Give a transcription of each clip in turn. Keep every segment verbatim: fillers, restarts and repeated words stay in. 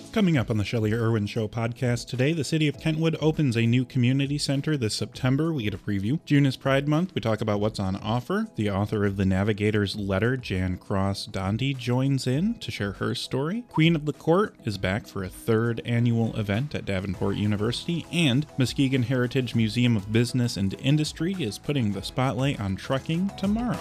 Coming up on the Shelley Irwin Show podcast today, the city of Kentwood opens a new community center this September. We get a preview. June is Pride Month. We talk about what's on offer. The author of The Navigator's Letter, Jan Cross Donde, joins in to share her story. Queen of the Court is back for a third annual event at Davenport University, and Muskegon Heritage Museum of Business and Industry is putting the spotlight on trucking tomorrow.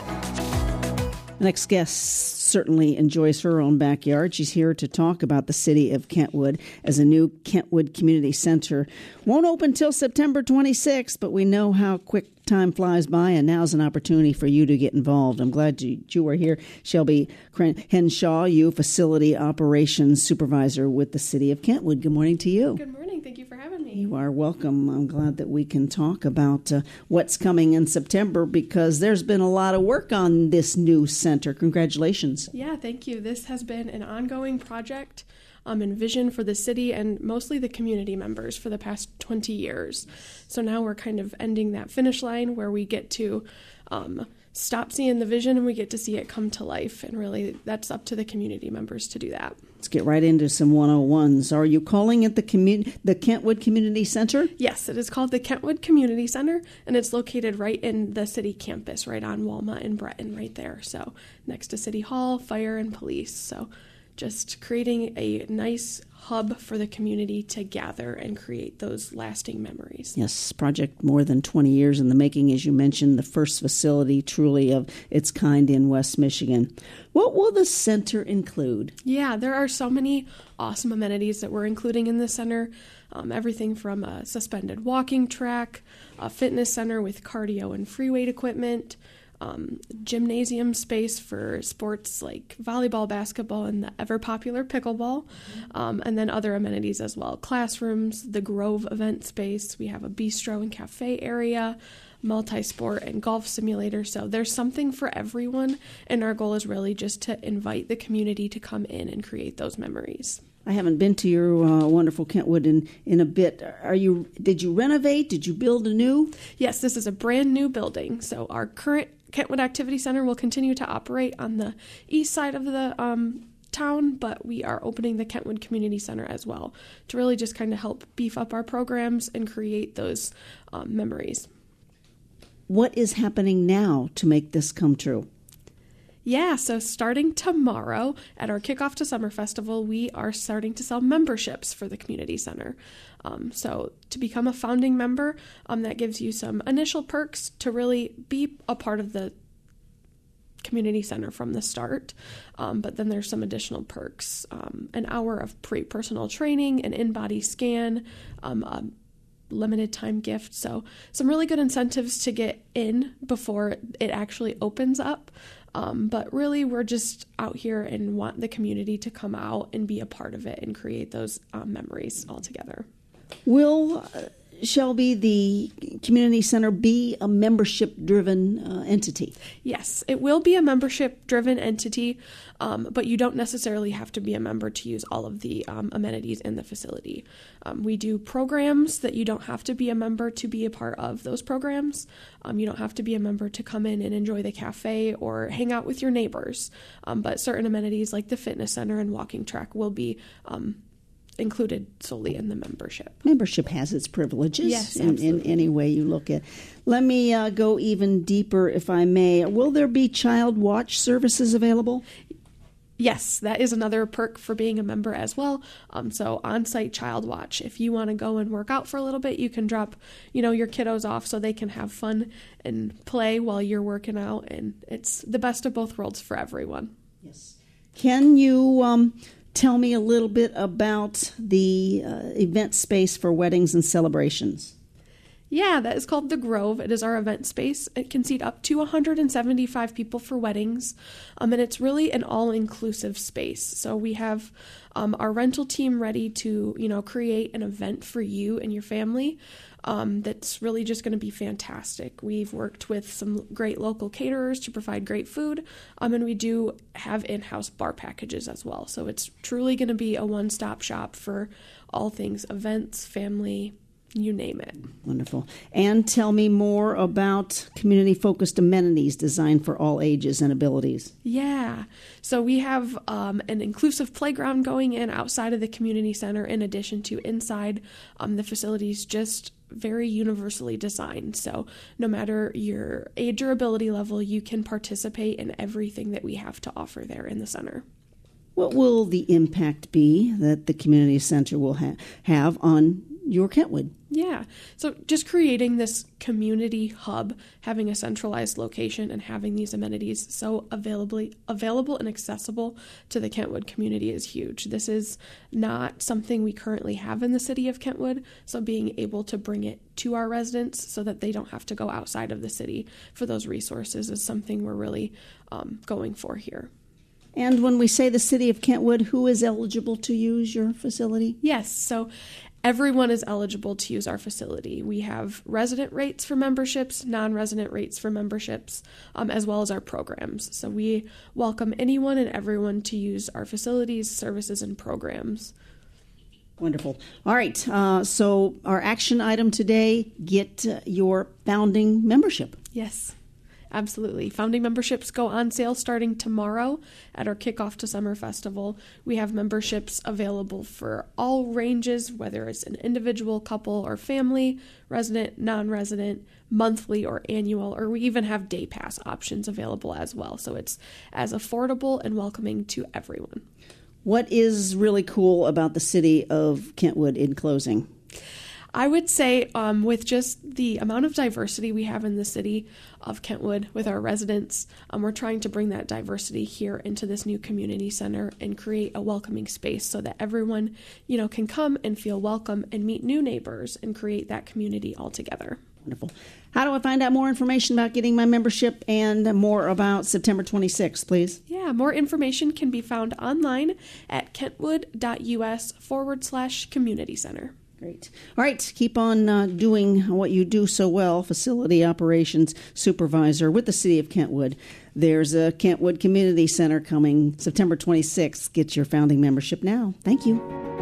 The next guest certainly enjoys her own backyard. She's here to talk about the city of Kentwood as a new Kentwood Community Center. Won't open till September twenty-sixth, but we know how quick time flies by, and now's an opportunity for you to get involved. I'm glad you, you are here. Shelby Henshaw, you Facility Operations Supervisor with the city of Kentwood. Good morning to you. Good morning. Thank you for having me. You are welcome. I'm glad that we can talk about uh, what's coming in September, because there's been a lot of work on this new center. Congratulations. Yeah, thank you. This has been an ongoing project um, and vision for the city and mostly the community members for the past twenty years. So now we're kind of ending that finish line where we get to um, stop seeing the vision and we get to see it come to life. And really, that's up to the community members to do that. Let's get right into some one oh ones. Are you calling it the commun- the Kentwood Community Center? Yes, it is called the Kentwood Community Center, and it's located right in the city campus, right on Walnut and Breton, right there. So next to City Hall, Fire, and Police. So just creating a nice hub for the community to gather and create those lasting memories. Yes, project more than twenty years in the making, as you mentioned, the first facility truly of its kind in West Michigan. What will the center include? Yeah, there are so many awesome amenities that we're including in the center. Um, everything from a suspended walking track, a fitness center with cardio and free weight equipment, Um, gymnasium space for sports like volleyball, basketball, and the ever-popular pickleball, um, and then other amenities as well. Classrooms, the Grove event space. We have a bistro and cafe area, multi-sport and golf simulator. So there's something for everyone, and our goal is really just to invite the community to come in and create those memories. I haven't been to your uh, wonderful Kentwood in, in a bit. Are you? Did you renovate? Did you build a new? Yes, this is a brand new building. So our current Kentwood Activity Center will continue to operate on the east side of the um, town, but we are opening the Kentwood Community Center as well to really just kind of help beef up our programs and create those um, memories. What is happening now to make this come true? Yeah, so starting tomorrow at our Kickoff to Summer Festival, we are starting to sell memberships for the community center. Um, so to become a founding member, um, that gives you some initial perks to really be a part of the community center from the start. Um, but then there's some additional perks, um, an hour of pre-personal training, an in-body scan, um, a limited time gift. So some really good incentives to get in before it actually opens up. Um, but really, we're just out here and want the community to come out and be a part of it and create those um, memories all together. Will uh, Shelby, the community center, be a membership-driven uh, entity? Yes, it will be a membership-driven entity, um, but you don't necessarily have to be a member to use all of the um, amenities in the facility. Um, we do programs that you don't have to be a member to be a part of those programs. Um, you don't have to be a member to come in and enjoy the cafe or hang out with your neighbors, um, but certain amenities like the fitness center and walking track will be um included solely in the membership. Membership has its privileges yes, in, in any way you look at. Let me uh, go even deeper, if I may. Will there be child watch services available? Yes, that is another perk for being a member as well. Um, so on-site child watch. If you want to go and work out for a little bit, you can drop, you know, your kiddos off so they can have fun and play while you're working out. And it's the best of both worlds for everyone. Yes. Can you um, tell me a little bit about the uh, event space for weddings and celebrations? Yeah, that is called The Grove. It is our event space. It can seat up to one hundred seventy-five people for weddings, um, and it's really an all-inclusive space. So we have um, our rental team ready to, you know, create an event for you and your family um, that's really just going to be fantastic. We've worked with some great local caterers to provide great food, um, and we do have in-house bar packages as well. So it's truly going to be a one-stop shop for all things events, family, you name it. Wonderful. And tell me more about community-focused amenities designed for all ages and abilities. Yeah. So we have um, an inclusive playground going in outside of the community center in addition to inside. Um, the facilities just very universally designed. So no matter your age or ability level, you can participate in everything that we have to offer there in the center. What will the impact be that the community center will ha- have on your Kentwood? Yeah. So just creating this community hub, having a centralized location and having these amenities so availably available and accessible to the Kentwood community is huge. This is not something we currently have in the city of Kentwood, so being able to bring it to our residents so that they don't have to go outside of the city for those resources is something we're really um, going for here. And when we say the city of Kentwood, who is eligible to use your facility? Yes. So everyone is eligible to use our facility. We have resident rates for memberships, non-resident rates for memberships, um, as well as our programs. So we welcome anyone and everyone to use our facilities, services, and programs. Wonderful. All right. Uh, so our action item today, get uh, your founding membership. Yes. Absolutely. Founding memberships go on sale starting tomorrow at our Kickoff to Summer Festival. We have memberships available for all ranges, whether it's an individual, couple, or family, resident, non-resident, monthly, or annual, or we even have day pass options available as well. So it's as affordable and welcoming to everyone. What is really cool about the city of Kentwood in closing? I would say um, with just the amount of diversity we have in the city of Kentwood with our residents, um, we're trying to bring that diversity here into this new community center and create a welcoming space so that everyone, you know, can come and feel welcome and meet new neighbors and create that community all together. Wonderful. How do I find out more information about getting my membership and more about September twenty-sixth, please? Yeah, more information can be found online at kentwood.us forward slash community center. Great. All right. Keep on uh, doing what you do so well, facility operations supervisor with the city of Kentwood. There's a Kentwood Community Center coming September twenty-sixth. Get your founding membership now. Thank you.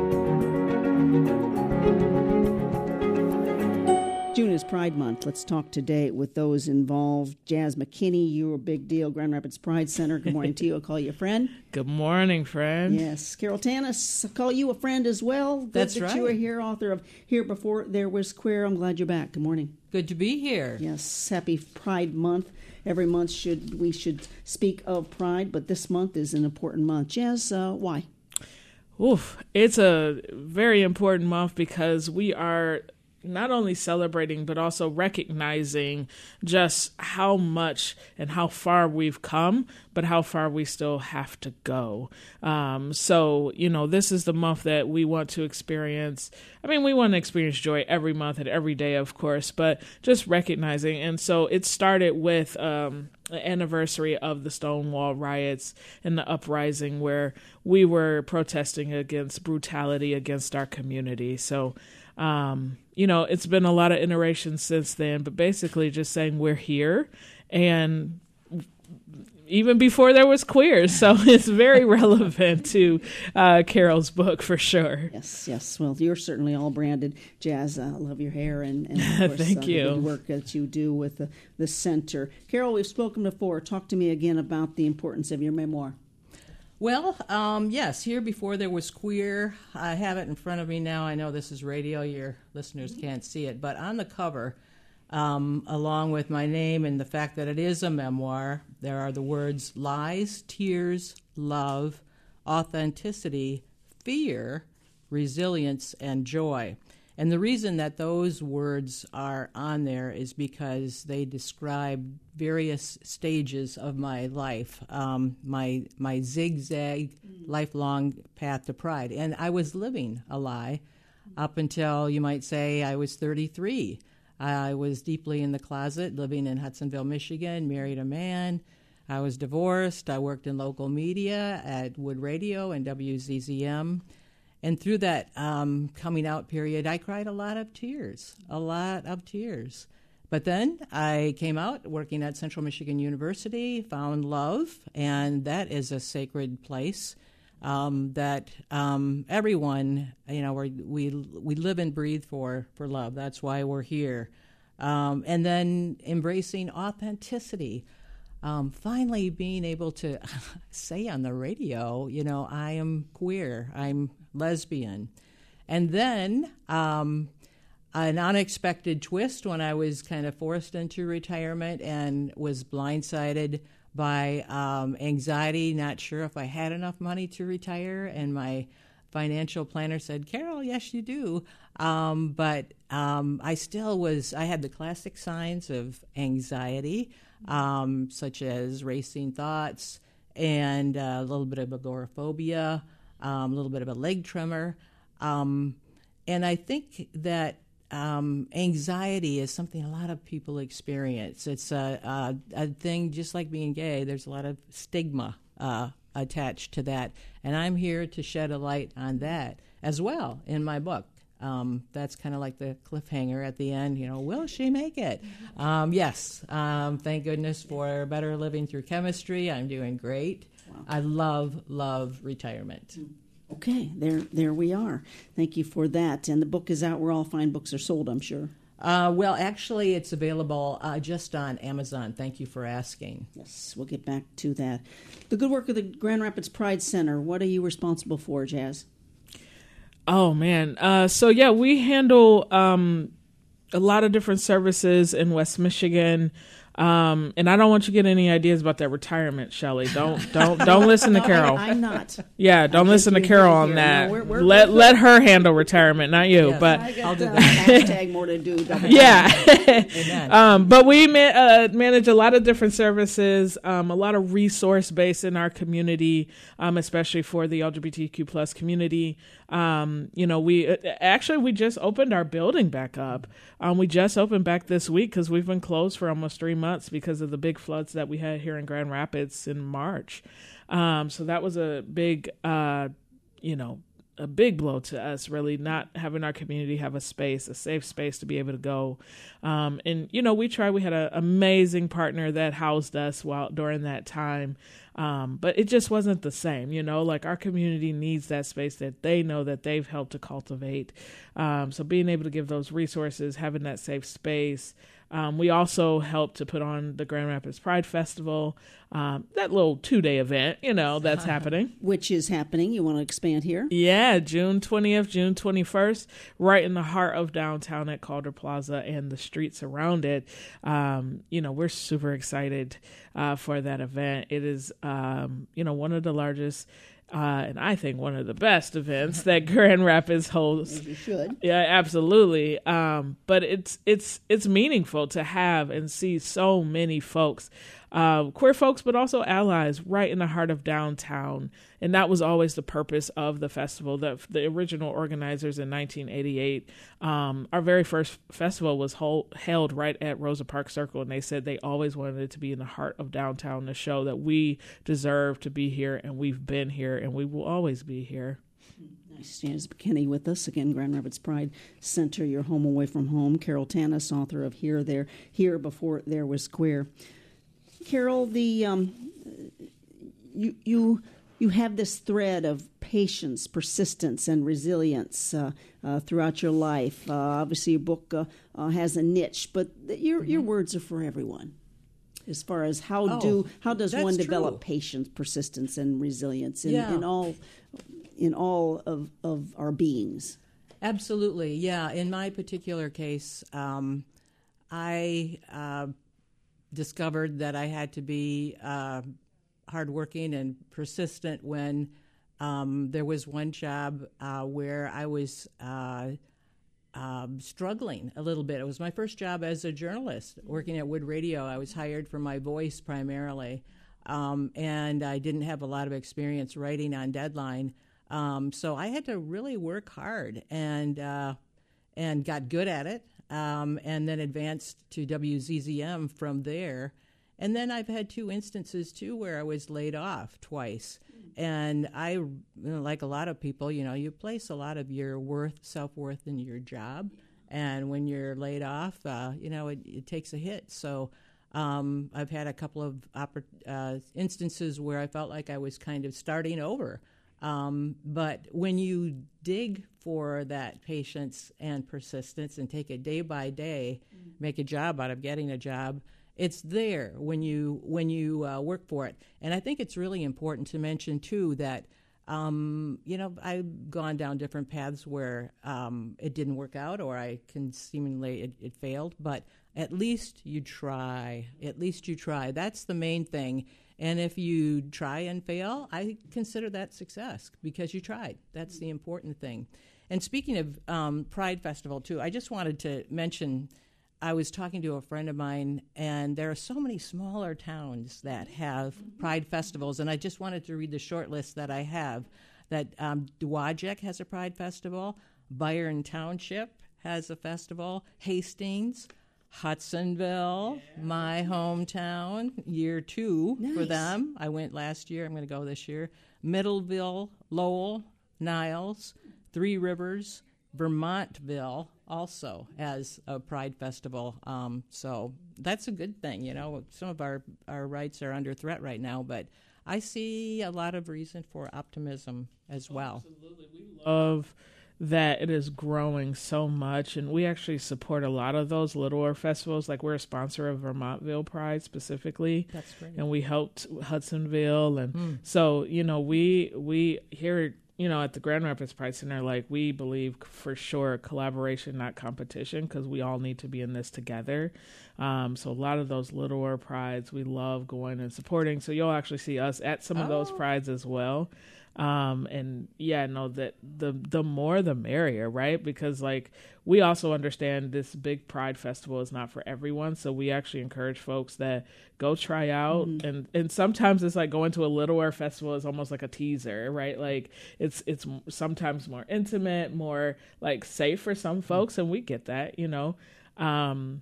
June is Pride Month. Let's talk today with those involved. Jazz McKinney, you're a big deal. Grand Rapids Pride Center. Good morning to you. I'll call you a friend. Good morning, friend. Yes. Carol Tanis, I'll call you a friend as well. Good That's that right. you are here, author of Here Before There Was Queer. I'm glad you're back. Good morning. Good to be here. Yes. Happy Pride Month. Every month should we should speak of Pride, but this month is an important month. Jazz, uh, why? Oof. It's a very important month because we are not only celebrating, but also recognizing just how much and how far we've come, but how far we still have to go. Um, so, you know, this is the month that we want to experience. I mean, we want to experience joy every month and every day, of course, but just recognizing. And so it started with um, the anniversary of the Stonewall riots and the uprising where we were protesting against brutality against our community. So, um, you know, it's been a lot of iterations since then, but basically just saying we're here, and even before there was queer. So it's very relevant to uh, Carol's book for sure. Yes, yes. Well, you're certainly all branded. Jazz, I uh, love your hair and, and of course, Thank uh, you. the good work that you do with the, the center. Carol, we've spoken before. Talk to me again about the importance of your memoir. Well, um, yes, Here Before There Was Queer. I have it in front of me now. I know this is radio. Your listeners can't see it. But on the cover, um, along with my name and the fact that it is a memoir, there are the words lies, tears, love, authenticity, fear, resilience, and joy. And the reason that those words are on there is because they describe various stages of my life, um, my my zigzag, mm. lifelong path to pride. And I was living a lie up until, you might say, I was thirty-three. I was deeply in the closet, living in Hudsonville, Michigan, married a man. I was divorced. I worked in local media at Wood Radio and W Z Z M. And through that um, coming out period, I cried a lot of tears, a lot of tears. But then I came out working at Central Michigan University, found love, and that is a sacred place. um, that um, everyone, you know, we we we live and breathe for for love. That's why we're here, um, and then embracing authenticity. Um, finally, being able to say on the radio, you know, I am queer, I'm lesbian, and then. Um, An unexpected twist when I was kind of forced into retirement and was blindsided by um, anxiety, not sure if I had enough money to retire. And my financial planner said, Carol, yes, you do. Um, but um, I still was, I had the classic signs of anxiety, um, such as racing thoughts and uh, a little bit of agoraphobia, um, a little bit of a leg tremor. Um, and I think that Um, anxiety is something a lot of people experience. It's a, a, a thing, just like being gay, there's a lot of stigma uh, attached to that. And I'm here to shed a light on that as well in my book. Um, that's kind of like the cliffhanger at the end, you know, will she make it? Um, yes, um, thank goodness for Better Living Through Chemistry. I'm doing great. Wow. I love, love retirement. Mm. Okay, there there we are. Thank you for that. And the book is out where all fine books are sold, I'm sure. Uh, well, actually, it's available uh, just on Amazon. Thank you for asking. Yes, we'll get back to that. The good work of the Grand Rapids Pride Center, what are you responsible for, Jazz? Oh, man. Uh, so, yeah, we handle um, a lot of different services in West Michigan. Um, and I don't want you to get any ideas about that retirement, Shelley. Don't don't don't listen to Carol. I, I'm not. Yeah, don't I listen to Carol on here. that. No, we're, we're, let we're, let her handle retirement, not you. Yes, but I'll do that. that. Hashtag more to do. Yeah. um, but we ma- uh, manage a lot of different services, um, a lot of resource base in our community, um, especially for the L G B T Q plus community. Um, you know, we uh, actually we just opened our building back up. Um, we just opened back this week because we've been closed for almost three months because of the big floods that we had here in Grand Rapids in March. Um, so that was a big, uh, you know, a big blow to us, really, not having our community have a space, a safe space to be able to go. Um, and, you know, we tried, we had an amazing partner that housed us while during that time. Um, but it just wasn't the same, you know, like our community needs that space that they know that they've helped to cultivate. Um, so being able to give those resources, having that safe space. Um, we also helped to put on the Grand Rapids Pride Festival, um, that little two-day event, you know, that's happening. Which is happening. You want to expand here? Yeah, June twentieth, June twenty-first, right in the heart of downtown at Calder Plaza and the streets around it. Um, you know, we're super excited uh, for that event. It is, um, you know, one of the largest Uh, and I think one of the best events that Grand Rapids holds. As you should. Yeah, absolutely. Um, but it's it's it's meaningful to have and see so many folks, uh, queer folks, but also allies, right in the heart of downtown. And that was always the purpose of the festival. The, the original organizers in nineteen eighty-eight, um, our very first festival was hold, held right at Rosa Parks Circle, and they said they always wanted it to be in the heart of downtown to show that we deserve to be here, and we've been here, and we will always be here. Nice. Janice McKinney with us again, Grand Rapids Pride Center, your home away from home. Carol Tanis, author of Here, There, Here Before There Was Queer. Carol, the um, you you. You have this thread of patience, persistence, and resilience uh, uh, throughout your life. Uh, obviously, your book uh, uh, has a niche, but your mm-hmm. your words are for everyone. As far as how oh, do how does one true. develop patience, persistence, and resilience in, yeah. in all in all of, of our beings? Absolutely, yeah. In my particular case, um, I uh, discovered that I had to be Uh, hardworking and persistent when um, there was one job uh, where I was uh, uh, struggling a little bit. It was my first job as a journalist, working at Wood Radio. I was hired for my voice primarily, um, and I didn't have a lot of experience writing on deadline. Um, so I had to really work hard and uh, and got good at it, um, and then advanced to W Z Z M from there. And then I've had two instances, too, where I was laid off twice. And I, you know, like a lot of people, you know, you place a lot of your worth, self-worth in your job. And when you're laid off, uh, you know, it, it takes a hit. So um, I've had a couple of oppor- uh, instances where I felt like I was kind of starting over Um, but when you dig for that patience and persistence and take it day by day, mm. make a job out of getting a job, it's there when you when you uh, work for it. And I think it's really important to mention, too, that, um, you know, I've gone down different paths where um, it didn't work out or I can seemingly it, it failed. But at least you try. At least you try. That's the main thing. And if you try and fail, I consider that success because you tried. That's the important thing. And speaking of um, Pride Festival, too, I just wanted to mention I was talking to a friend of mine, and there are so many smaller towns that have Pride festivals, and I just wanted to read the short list that I have. That um, Dowagiac has a Pride festival, Byron Township has a festival, Hastings, Hudsonville, yeah. my hometown, year two nice. for them. I went last year. I'm going to go this year. Middleville, Lowell, Niles, Three Rivers, Vermontville also has a Pride Festival. Um, so that's a good thing. You know, some of our, our rights are under threat right now, but I see a lot of reason for optimism as well. Absolutely. We love that it is growing so much, and we actually support a lot of those littler festivals. Like, we're a sponsor of Vermontville Pride specifically. That's great. And we helped Hudsonville, and mm. so, you know, we we here, you know, at the Grand Rapids Pride Center, like, we believe for sure collaboration, not competition, because we all need to be in this together. Um, so a lot of those littler prides, we love going and supporting. So you'll actually see us at some of oh. those prides as well. Um, and yeah, no, that the, the more the merrier, right? Because like, we also understand this big Pride festival is not for everyone. So we actually encourage folks that go try out. Mm-hmm. And, and sometimes it's like going to a littler festival is almost like a teaser, right? Like it's, it's sometimes more intimate, more like safe for some folks. Mm-hmm. And we get that, you know, um,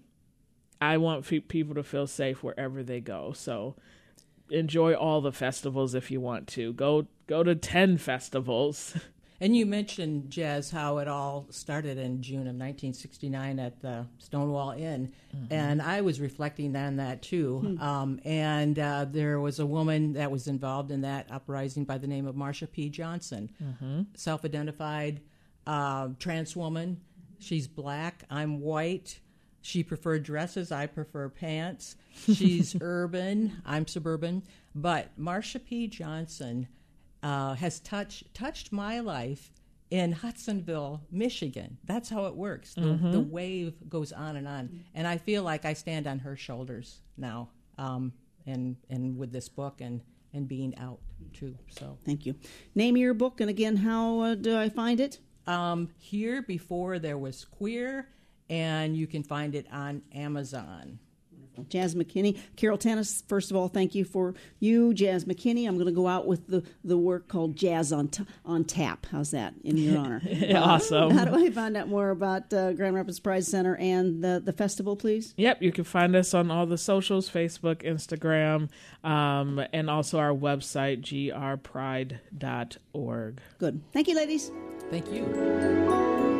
I want f- people to feel safe wherever they go. So enjoy all the festivals if you want to. Go go to ten festivals. And you mentioned, Jazz, how it all started in June of nineteen sixty-nine at the Stonewall Inn. Mm-hmm. And I was reflecting on that, too. Mm-hmm. Um, and uh, there was a woman that was involved in that uprising by the name of Marsha P. Johnson, mm-hmm. self-identified uh, trans woman. She's black. I'm white. She preferred dresses. I prefer pants. She's urban. I'm suburban. But Marsha P. Johnson uh, has touched touched my life in Hudsonville, Michigan. That's how it works. The, mm-hmm. the wave goes on and on. And I feel like I stand on her shoulders now, um, and and with this book and, and being out, too. So thank you. Name of your book, and again, how uh, do I find it? Um, Here Before There Was Queer, and you can find it on Amazon. Jazz McKinney. Carol Tanis, first of all, thank you for you, Jazz McKinney. I'm going to go out with the, the work called Jazz on t- on Tap. How's that, in your honor? Awesome. Uh, how do I find out more about uh, Grand Rapids Pride Center and the, the festival, please? Yep, you can find us on all the socials, Facebook, Instagram, um, and also our website, g r pride dot org. Good. Thank you, ladies. Thank you.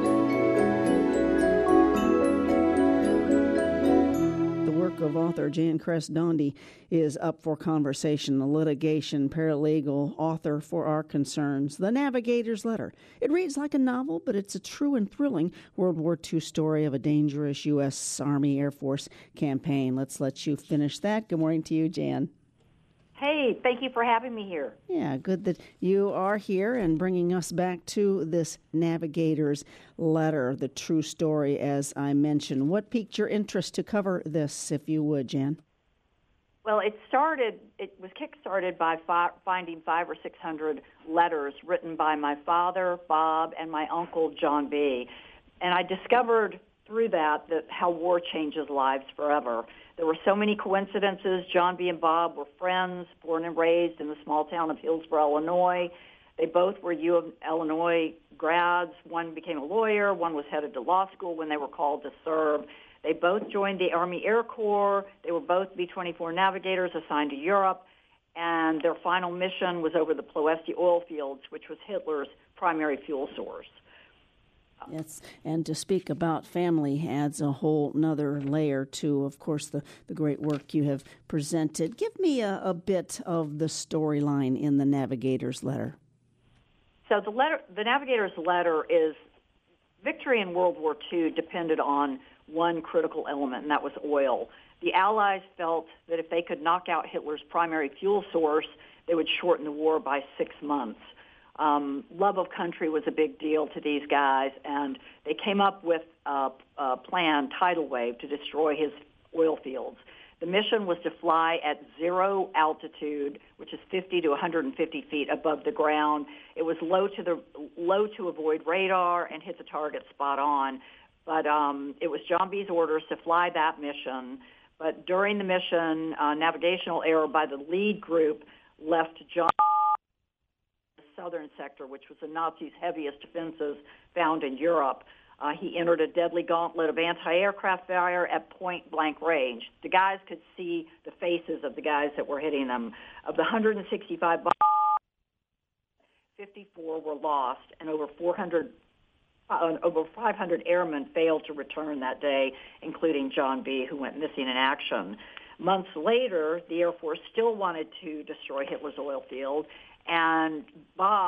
Of author Jan Kress-Dondi is up for conversation, a litigation paralegal author for our concerns. The Navigator's Letter. It reads like a novel, but it's a true and thrilling World War Two story of a dangerous U S Army Air Force campaign. Let's let you finish that. Good morning to you, Jan. Hey, thank you for having me here. Yeah, good that you are here and bringing us back to this Navigator's Letter, the true story, as I mentioned. What piqued your interest to cover this, if you would, Jan? Well, it started, it was kick-started by fi- finding five or six hundred letters written by my father, Bob, and my uncle, John B. And I discovered through that that how war changes lives forever. There were so many coincidences. John B. and Bob were friends, born and raised in the small town of Hillsboro, Illinois. They both were U of Illinois grads. One became a lawyer. One was headed to law school when they were called to serve. They both joined the Army Air Corps. They were both B twenty-four navigators assigned to Europe. And their final mission was over the Ploesti oil fields, which was Hitler's primary fuel source. Yes, and to speak about family adds a whole nother layer to, of course, the, the great work you have presented. Give me a, a bit of the storyline in the Navigator's Letter. so the letter, the navigator's letter is victory in World War Two depended on one critical element, and that was oil. The Allies felt that if they could knock out Hitler's primary fuel source, they would shorten the war by six months. Um, love of country was a big deal to these guys, and they came up with a, a plan, Tidal Wave, to destroy his oil fields. The mission was to fly at zero altitude, which is fifty to one hundred fifty feet above the ground. It was low to the low to avoid radar and hit the target spot on. But um, it was John B's orders to fly that mission. But during the mission, uh, navigational error by the lead group left John the southern sector, which was the Nazis' heaviest defenses found in Europe. Uh, he entered a deadly gauntlet of anti-aircraft fire at point-blank range. The guys could see the faces of the guys that were hitting them. Of the one hundred sixty-five bombs, fifty-four were lost, and over four hundred, uh, over five hundred airmen failed to return that day, including John B., who went missing in action. Months later, the Air Force still wanted to destroy Hitler's oil field, and Bob,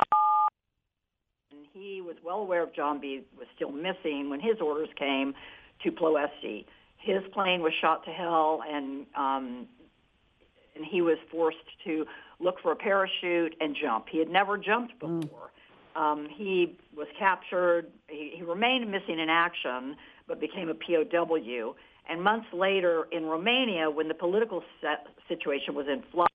he was well aware of John B. was still missing when his orders came to Ploesti. His plane was shot to hell, and um, and he was forced to look for a parachute and jump. He had never jumped before. Mm. Um, he was captured. He, he remained missing in action, but became a P O W. And months later, in Romania, when the political set situation was in flux,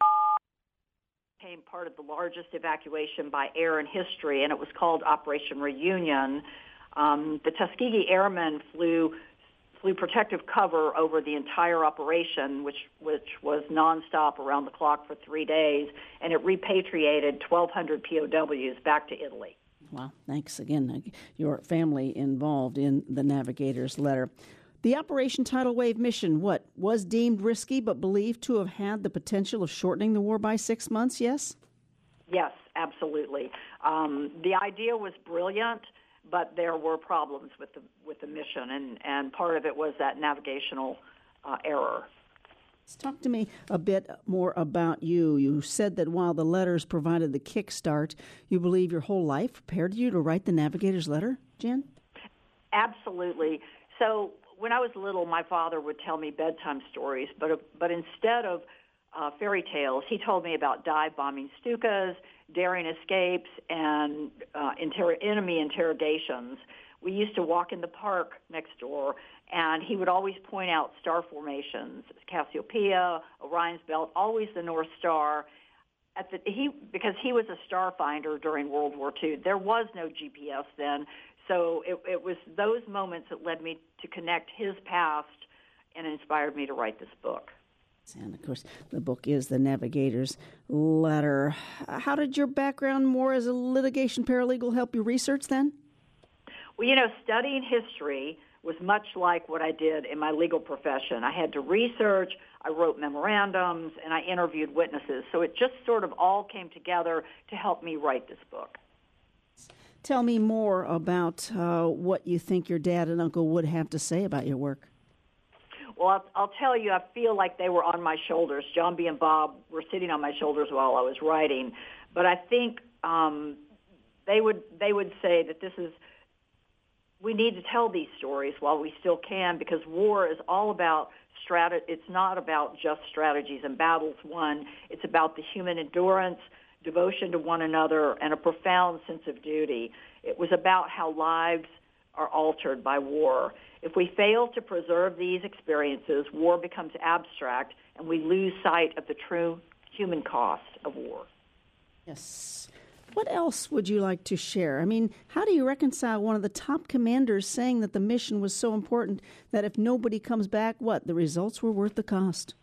became part of the largest evacuation by air in history, and it was called Operation Reunion. Um, the Tuskegee Airmen flew flew protective cover over the entire operation, which which was nonstop around the clock for three days, and it repatriated twelve hundred P O Ws back to Italy. Wow, thanks again. Your family involved in the Navigator's letter. The Operation Tidal Wave mission, what, was deemed risky but believed to have had the potential of shortening the war by six months, yes? Yes, absolutely. Um, the idea was brilliant, but there were problems with the with the mission, and, and part of it was that navigational uh, error. Talk to me a bit more about you. You said that while the letters provided the kickstart, you believe your whole life prepared you to write the Navigator's letter, Jan? Absolutely. So when I was little, my father would tell me bedtime stories, but but instead of uh, fairy tales, he told me about dive bombing Stukas, daring escapes, and uh, inter- enemy interrogations. We used to walk in the park next door, and he would always point out star formations, Cassiopeia, Orion's Belt, always the North Star. At the, he because he was a star finder during World War Two. There was no G P S then. So it, it was those moments that led me to connect his past and inspired me to write this book. And, of course, the book is The Navigator's Letter. How did your background more as a litigation paralegal help you research then? Well, you know, studying history was much like what I did in my legal profession. I had to research, I wrote memorandums, and I interviewed witnesses. So it just sort of all came together to help me write this book. Tell me more about uh, what you think your dad and uncle would have to say about your work. Well, I'll, I'll tell you, I feel like they were on my shoulders. John B. and Bob were sitting on my shoulders while I was writing. But I think um, they would they would say that this is, we need to tell these stories while we still can, because war is all about strat. It's not about just strategies and battles won. It's about the human endurance, devotion to one another, and a profound sense of duty. It was about how lives are altered by war. If we fail to preserve these experiences, war becomes abstract, and we lose sight of the true human cost of war. Yes. What else would you like to share? I mean, how do you reconcile one of the top commanders saying that the mission was so important that if nobody comes back, what, the results were worth the cost?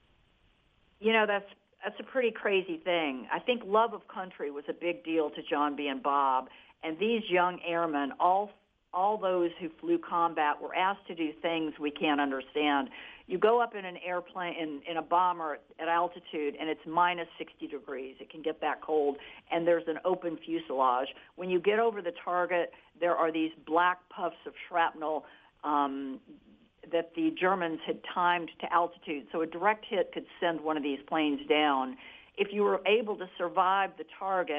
You know, that's That's a pretty crazy thing. I think love of country was a big deal to John B. and Bob, and these young airmen, all all those who flew combat, were asked to do things we can't understand. You go up in an airplane, in, in a bomber at altitude, and it's minus sixty degrees. It can get that cold, and there's an open fuselage. When you get over the target, there are these black puffs of shrapnel um, that the Germans had timed to altitude, so a direct hit could send one of these planes down. If you were able to survive the target,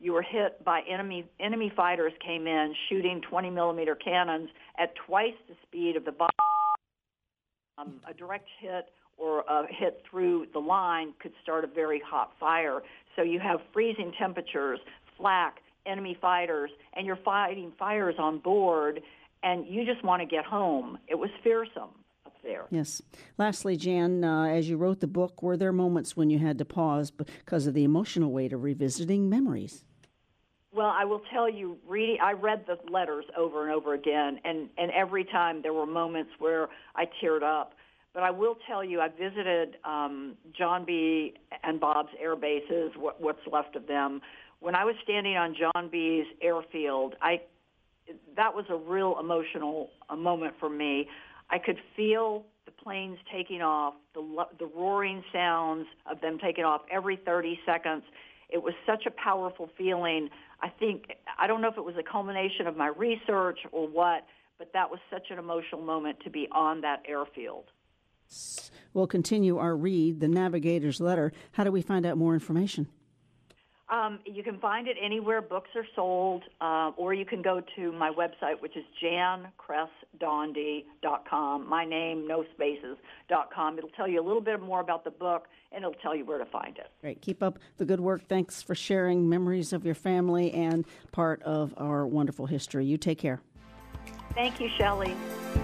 you were hit by enemy enemy fighters came in shooting twenty millimeter cannons at twice the speed of the bomb. Um, a direct hit or a hit through the line could start a very hot fire. So you have freezing temperatures, flak, enemy fighters, and you're fighting fires on board, and you just want to get home. It was fearsome up there. Yes. Lastly, Jan, uh, as you wrote the book, were there moments when you had to pause because of the emotional weight of revisiting memories? Well, I will tell you, reading, I read the letters over and over again, and, and every time there were moments where I teared up. But I will tell you, I visited um, John B. and Bob's air bases, what, what's left of them. When I was standing on John B.'s airfield, I that was a real emotional a moment for me. I could feel the planes taking off, the the roaring sounds of them taking off every thirty seconds. It was such a powerful feeling. I think, I don't know if it was a culmination of my research or what, but that was such an emotional moment to be on that airfield. We'll continue our read, The Navigator's Letter. How do we find out more information? Um, you can find it anywhere books are sold, uh, or you can go to my website, which is jan kress donde dot com. My name, no spaces, dot com. It'll tell you a little bit more about the book, and it'll tell you where to find it. Great. Keep up the good work. Thanks for sharing memories of your family and part of our wonderful history. You take care. Thank you, Shelley.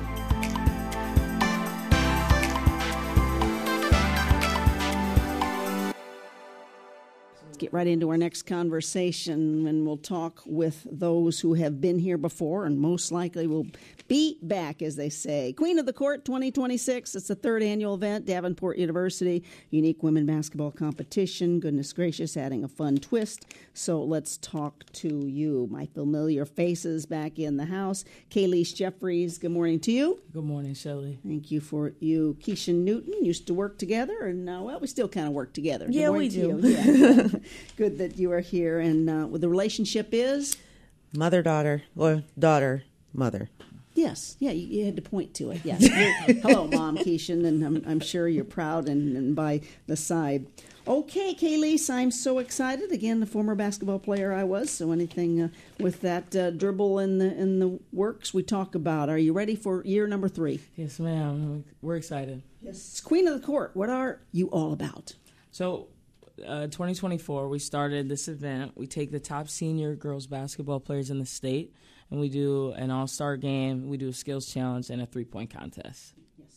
Get right into our next conversation, and we'll talk with those who have been here before and most likely will be back, as they say. Queen of the Court twenty twenty-six. It's the third annual event, Davenport University, unique women basketball competition. Goodness gracious, adding a fun twist. So let's talk to you, my familiar faces back in the house. Kayleigh Jeffries, good morning to you. Good morning, Shelley. Thank you for you. Keisha Newton, used to work together, and uh, well, we still kind of work together. Good yeah, we do. do. Yeah. Good that you are here. And uh, the relationship is? Mother-daughter, or daughter-mother. Yes. Yeah, you, you had to point to it. Yes. Hello, Mom, Keishan, and I'm, I'm sure you're proud and, and by the side. Okay, Kayleigh, I'm so excited. Again, the former basketball player I was, so anything uh, with that uh, dribble in the in the works we talk about. Are you ready for year number three? Yes, ma'am. We're excited. Yes. Queen of the Court, what are you all about? So, uh, twenty twenty-four, we started this event. We take the top senior girls basketball players in the state, and we do an all-star game. We do a skills challenge and a three-point contest.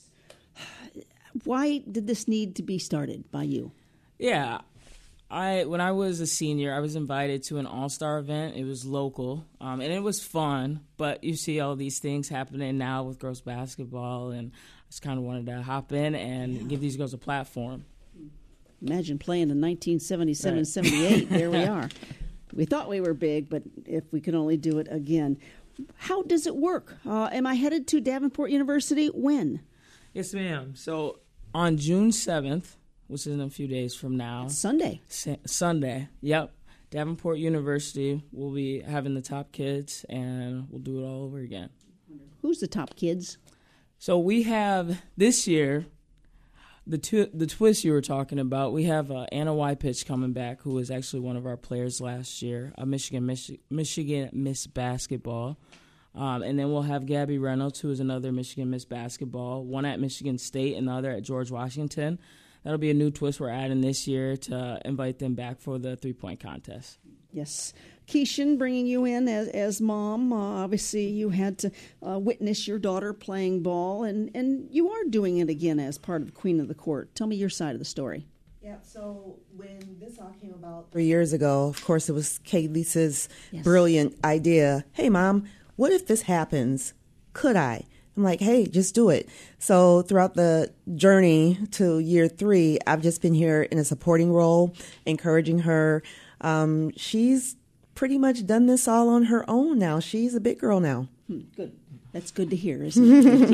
Yes. Why did this need to be started by you? Yeah, I when I was a senior, I was invited to an all-star event. It was local, um, and it was fun, but you see all these things happening now with girls basketball, and I just kind of wanted to hop in and yeah. give these girls a platform. Imagine playing in nineteen seventy-seven, right. seventy-eight. There we are. We thought we were big, but if we could only do it again. How does it work? Uh, am I headed to Davenport University? When? Yes, ma'am. So on June seventh, which is in a few days from now. It's Sunday. Sa- Sunday, yep. Davenport University will be having the top kids, and we'll do it all over again. Who's the top kids? So we have, this year, the tw- the twist you were talking about, we have uh, Anna Wypitch coming back, who was actually one of our players last year, a Michigan Mich- Michigan Miss Basketball. Um, and then we'll have Gabby Reynolds, who is another Michigan Miss Basketball, one at Michigan State and the other at George Washington. That'll be a new twist we're adding this year to invite them back for the three-point contest. Yes. Keishan, bringing you in as, as mom, uh, obviously you had to uh, witness your daughter playing ball, and, and you are doing it again as part of Queen of the Court. Tell me your side of the story. Yeah, so when this all came about three years ago, of course it was Kayleigh's yes. brilliant idea. Hey, Mom, what if this happens? Could I? I'm like, hey, just do it. So throughout the journey to year three, I've just been here in a supporting role, encouraging her. Um, she's pretty much done this all on her own now. She's a big girl now. Hmm, good. That's good to hear, isn't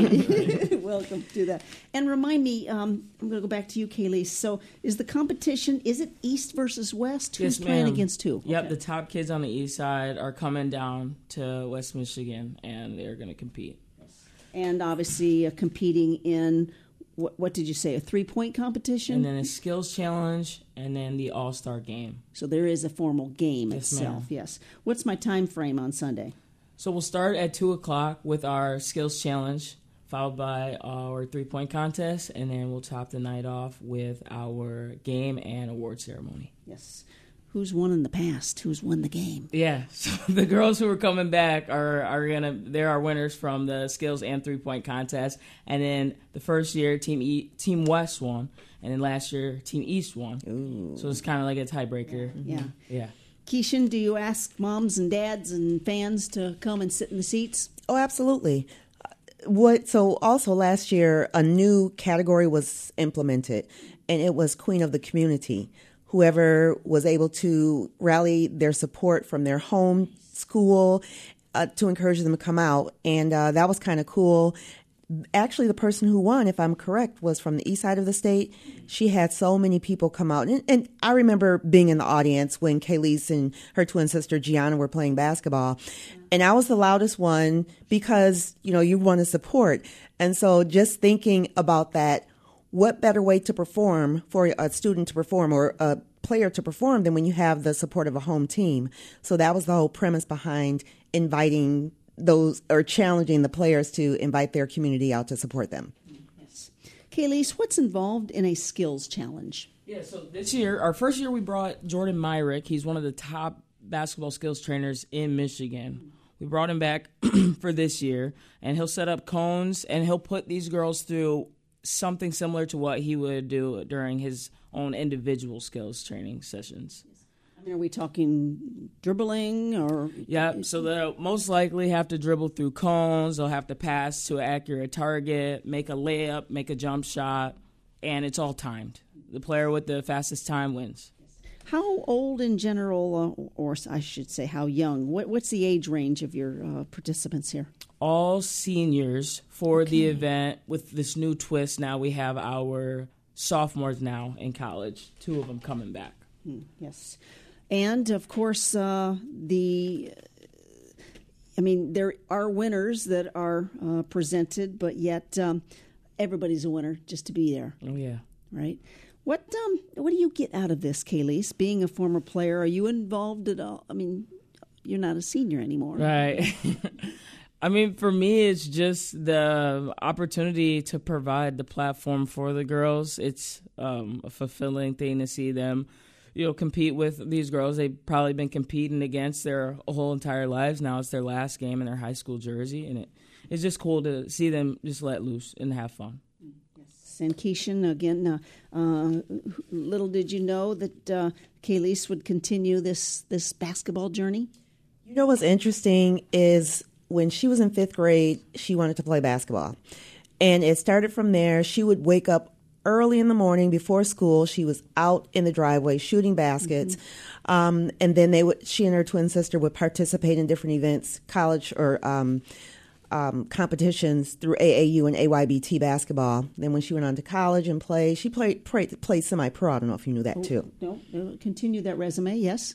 it? Welcome to that. And remind me, um, I'm going to go back to you, Kayleigh. So is the competition, is it East versus West? Who's yes, playing ma'am. against who? Yep, okay. The top kids on the east side are coming down to West Michigan, and they're going to compete. And obviously uh, competing in what, what did you say? A three point competition, and then a skills challenge, and then the all star game. So there is a formal game yes, itself. Ma'am. Yes. What's my time frame on Sunday? So we'll start at two o'clock with our skills challenge, followed by our three point contest, and then we'll top the night off with our game and award ceremony. Yes. Who's won in the past? Who's won the game? Yeah, so the girls who are coming back are are gonna they're our winners from the skills and three point contest. And then the first year, Team E, Team West won, and then last year, Team East won. Ooh. So it's kind of like a tiebreaker. Yeah. Yeah. Keishan, do you ask moms and dads and fans to come and sit in the seats? Oh, absolutely. What? So also last year, a new category was implemented, and it was Queen of the Community. Whoever was able to rally their support from their home, school, uh, to encourage them to come out. And uh, that was kind of cool. Actually, the person who won, if I'm correct, was from the east side of the state. She had so many people come out. And, and I remember being in the audience when Kayleigh and her twin sister Gianna were playing basketball. And I was the loudest one because, you know, you want to support. And so just thinking about that, what better way to perform for a student to perform or a player to perform than when you have the support of a home team? So that was the whole premise behind inviting those or challenging the players to invite their community out to support them. Yes. Kayleigh, what's involved in a skills challenge? Yeah, so this year, our first year, we brought Jordan Myrick. He's one of the top basketball skills trainers in Michigan. We brought him back for this year, and he'll set up cones, and he'll put these girls through something similar to what he would do during his own individual skills training sessions. I mean, are we talking dribbling or? Yeah, so they'll most likely have to dribble through cones. They'll have to pass to an accurate target, make a layup, make a jump shot, and it's all timed. The player with the fastest time wins. How old in general, uh, or I should say how young, what, what's the age range of your uh, participants here? All seniors for Okay. the event. With this new twist, now we have our sophomores now in college, two of them coming back. Hmm, yes. And, of course, uh, the, I mean, there are winners that are uh, presented, but yet um, everybody's a winner just to be there, Oh, yeah. right? What um what do you get out of this, Kayleigh? Being a former player, are you involved at all? I mean, you're not a senior anymore. Right. I mean, for me, it's just the opportunity to provide the platform for the girls. It's um, a fulfilling thing to see them, you know, compete with these girls they've probably been competing against their whole entire lives. Now it's their last game in their high school jersey, and it it's just cool to see them just let loose and have fun. And Keishan, again, uh, uh, little did you know that uh, Kayleigh would continue this, this basketball journey? You know what's interesting is when she was in fifth grade, she wanted to play basketball. And it started from there. She would wake up early in the morning before school. She was out in the driveway shooting baskets. Mm-hmm. Um, and then they would, she and her twin sister would participate in different events, college or um Um, competitions through A A U and A Y B T basketball. Then when she went on to college and played, she played played, played semi-pro. I don't know if you knew that oh, too. No, no, continue that resume, yes.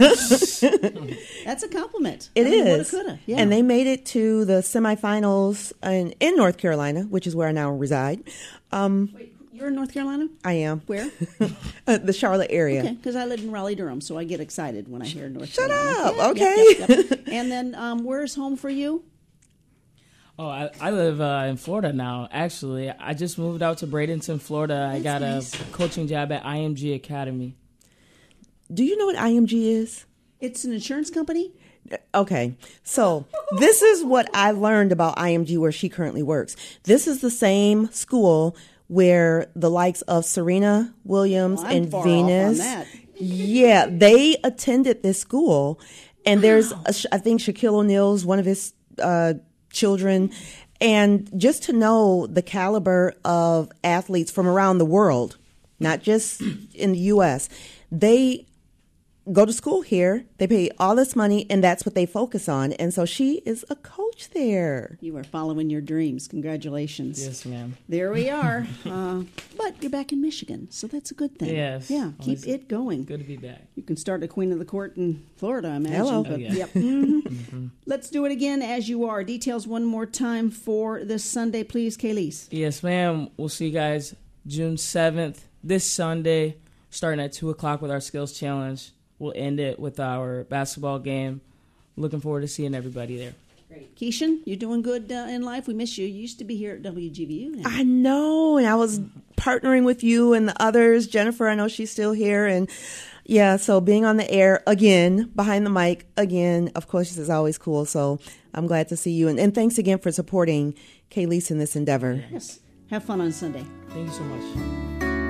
That's a compliment. It I mean, is. Woulda, coulda. Yeah. And they made it to the semifinals in, in North Carolina, which is where I now reside. Um, Wait, you're in North Carolina? I am. Where? uh, the Charlotte area. Okay, because I live in Raleigh-Durham, so I get excited when I hear North Shut Carolina. up. Yeah, Okay. Yep, yep, yep. And then um, where's home for you? Oh, I, I live uh, in Florida now, actually. I just moved out to Bradenton, Florida. I got nice. a coaching job at I M G Academy. Do you know what I M G is? It's an insurance company? Okay, so this is what I learned about I M G where she currently works. This is the same school where the likes of Serena Williams Well, I'm and far Venus, off on that. yeah, they attended this school. And there's, a, I think Shaquille O'Neal's one of his uh, children. And just to know the caliber of athletes from around the world, not just in the U S, they go to school here. They pay all this money, and that's what they focus on. And so she is a coach there. You are following your dreams. Congratulations. Yes, ma'am. There we are. uh, but you're back in Michigan, so that's a good thing. Yes. Yeah, keep Always it going. Good to be back. You can start a Queen of the Court in Florida, I imagine. Hello. But, Oh, yeah. Yep. Mm-hmm. mm-hmm. Let's do it again as you are. Details one more time for this Sunday, please, Kayleese. Yes, ma'am. We'll see you guys June seventh, this Sunday, starting at two o'clock with our Skills Challenge. We'll end it with our basketball game. Looking forward to seeing everybody there. Great. Keishan, you doing good uh, in life? We miss you. You used to be here at W G V U now. I know, and I was partnering with you and the others. Jennifer, I know she's still here. And yeah, so being on the air again, behind the mic again, of course, is always cool. So I'm glad to see you. And, and thanks again for supporting Kayleese in this endeavor. Yes. Have fun on Sunday. Thank you so much.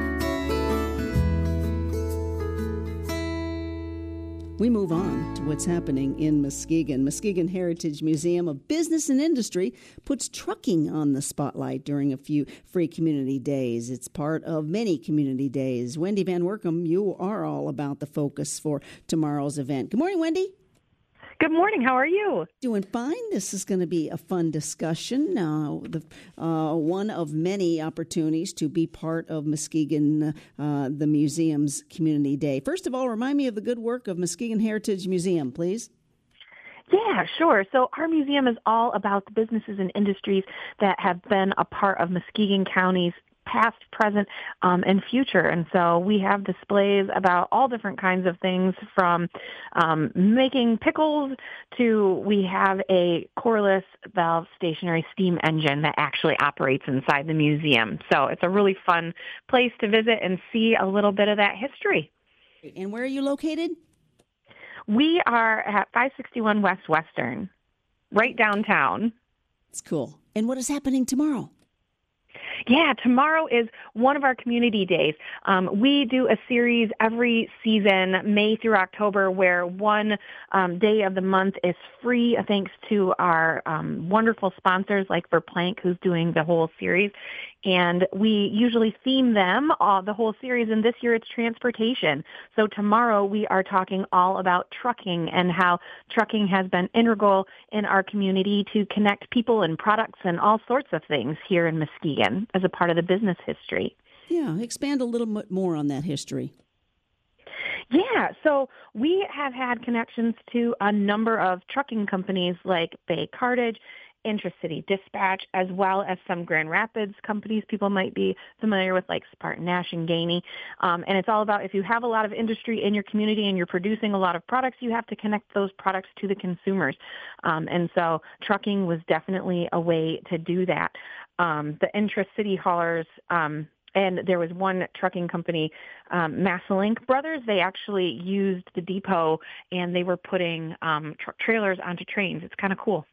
We move on to what's happening in Muskegon. Muskegon Heritage Museum of Business and Industry puts trucking on the spotlight during a few free community days. It's part of many community days. Wendy Van Workum, you are all about the focus for tomorrow's event. Good morning, Wendy. Good morning. How are you? Doing fine. This is going to be a fun discussion. Uh, the, uh, one of many opportunities to be part of Muskegon, uh, the museum's Community Day. First of all, remind me of the good work of Muskegon Heritage Museum, please. Yeah, sure. So our museum is all about the businesses and industries that have been a part of Muskegon County's past, present, um, and future. And so we have displays about all different kinds of things, from um, making pickles to we have a coreless valve stationary steam engine that actually operates inside the museum. So it's a really fun place to visit and see a little bit of that history. And where are you located? We are at five sixty-one West Western, right downtown. It's cool. And what is happening tomorrow? Yeah, tomorrow is one of our community days. Um, we do a series every season, May through October, where one um, day of the month is free, thanks to our um, wonderful sponsors like Verplank, who's doing the whole series. And we usually theme them, uh, the whole series, and this year it's transportation. So tomorrow we are talking all about trucking and how trucking has been integral in our community to connect people and products and all sorts of things here in Muskegon as a part of the business history. Yeah, expand a little bit more on that history. Yeah, so we have had connections to a number of trucking companies like Bay Cartage, Intracity Dispatch, as well as some Grand Rapids companies people might be familiar with, like Spartan Nash and Gainey. Um, and it's all about, if you have a lot of industry in your community and you're producing a lot of products, you have to connect those products to the consumers. Um, and so trucking was definitely a way to do that. Um, the intracity haulers, um, and there was one trucking company, um, Massalink Brothers. They actually used the depot, and they were putting um, tr- trailers onto trains. It's kind of cool.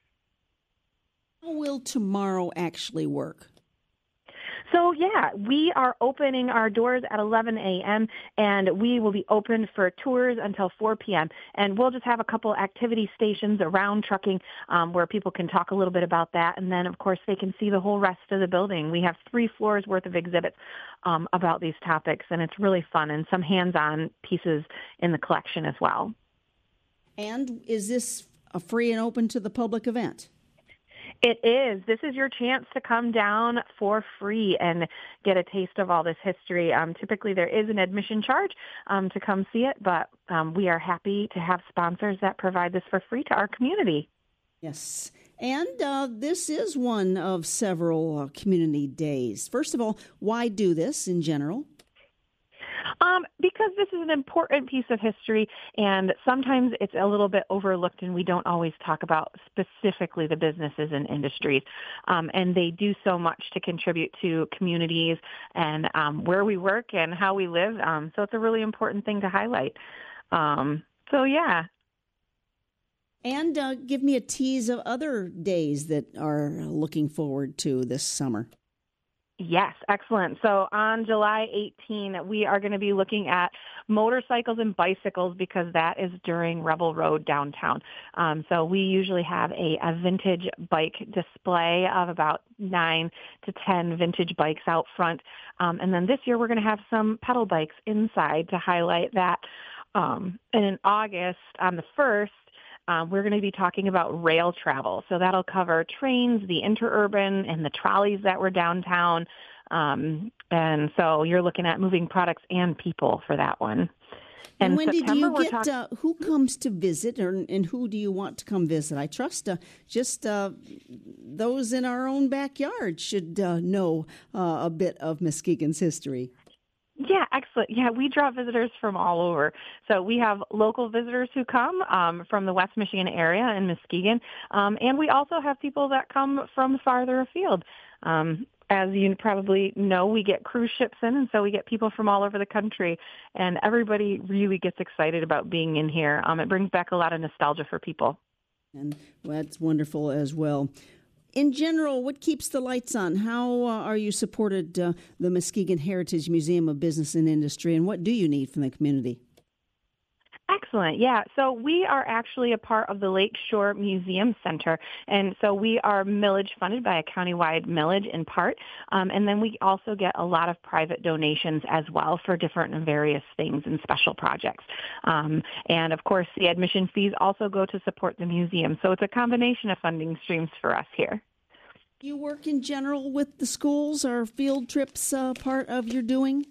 How will tomorrow actually work? So, yeah, we are opening our doors at eleven a.m., and we will be open for tours until four p.m., and we'll just have a couple activity stations around trucking um, where people can talk a little bit about that, and then, of course, they can see the whole rest of the building. We have three floors worth of exhibits um, about these topics, and it's really fun, and some hands-on pieces in the collection as well. And is this a free and open to the public event? It is. This is your chance to come down for free and get a taste of all this history. Um, typically, there is an admission charge um, to come see it, but um, we are happy to have sponsors that provide this for free to our community. Yes. And uh, this is one of several uh, community days. First of all, why do this in general? Um, because this is an important piece of history, and sometimes it's a little bit overlooked, and we don't always talk about specifically the businesses and industries. Um, and they do so much to contribute to communities and um, where we work and how we live. Um, so it's a really important thing to highlight. Um, so, yeah. And uh, give me a tease of other days that are looking forward to this summer. Yes, excellent. So on July eighteenth, we are going to be looking at motorcycles and bicycles because that is during Rebel Road downtown. Um, so we usually have a, a vintage bike display of about nine to ten vintage bikes out front. Um, and then this year we're going to have some pedal bikes inside to highlight that Um, and in August, on the first, um, we're going to be talking about rail travel. So that'll cover trains, the interurban, and the trolleys that were downtown. Um, and so you're looking at moving products and people for that one. And, and Wendy, September, do you get talk- uh, who comes to visit, or, and who do you want to come visit? I trust uh, just uh, those in our own backyard should uh, know uh, a bit of Muskegon's history. Yeah, excellent. Yeah, we draw visitors from all over. So we have local visitors who come um, from the West Michigan area in Muskegon, um, and we also have people that come from farther afield. Um, as you probably know, we get cruise ships in, and so we get people from all over the country, and everybody really gets excited about being in here. Um, it brings back a lot of nostalgia for people. And well, that's wonderful as well. In general, what keeps the lights on? How uh, are you supported uh, the Muskegon Heritage Museum of Business and Industry, and what do you need from the community? Excellent. Yeah. So we are actually a part of the Lakeshore Museum Center. And so we are millage funded by a countywide millage in part. Um, and then we also get a lot of private donations as well for different and various things and special projects. Um, and of course, the admission fees also go to support the museum. So it's a combination of funding streams for us here. You work in general with the schools? Are field trips uh, part of your doing?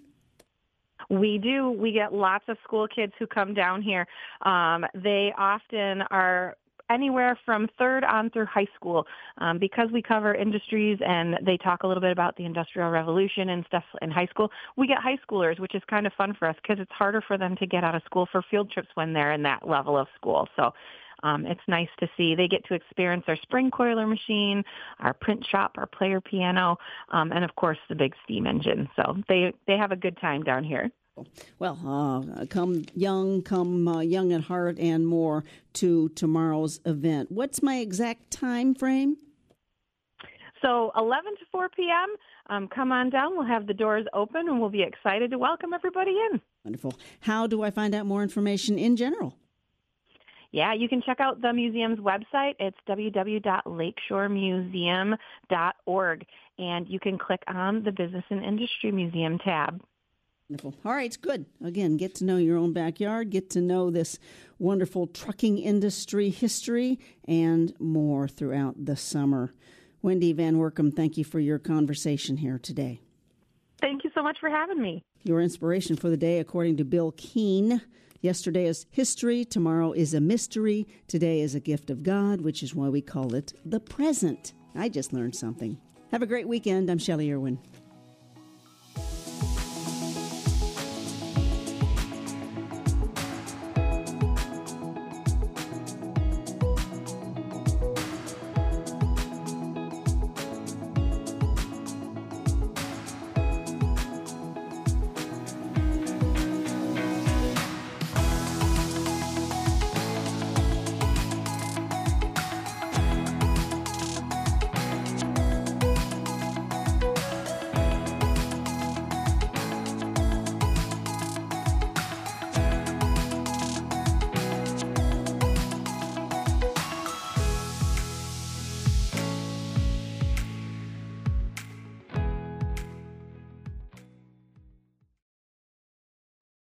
We do. We get lots of school kids who come down here. Um, they often are anywhere from third on through high school um, because we cover industries and they talk a little bit about the Industrial Revolution and stuff in high school. We get high schoolers, which is kind of fun for us because it's harder for them to get out of school for field trips when they're in that level of school. So um, it's nice to see. They get to experience our spring coiler machine, our print shop, our player piano, um, and, of course, the big steam engine. So they, they have a good time down here. Well, uh, come young, come uh, young at heart and more to tomorrow's event. What's my exact time frame? So eleven to four p.m., um, come on down. We'll have the doors open, and we'll be excited to welcome everybody in. Wonderful. How do I find out more information in general? Yeah, you can check out the museum's website. It's w w w dot lakeshore museum dot org, and you can click on the Business and Industry Museum tab. Wonderful. All right, good. Again, get to know your own backyard, get to know this wonderful trucking industry history, and more throughout the summer. Wendy Van Workum, thank you for your conversation here today. Thank you so much for having me. Your inspiration for the day, according to Bill Keene. Yesterday is history, tomorrow is a mystery, today is a gift of God, which is why we call it the present. I just learned something. Have a great weekend. I'm Shelley Irwin.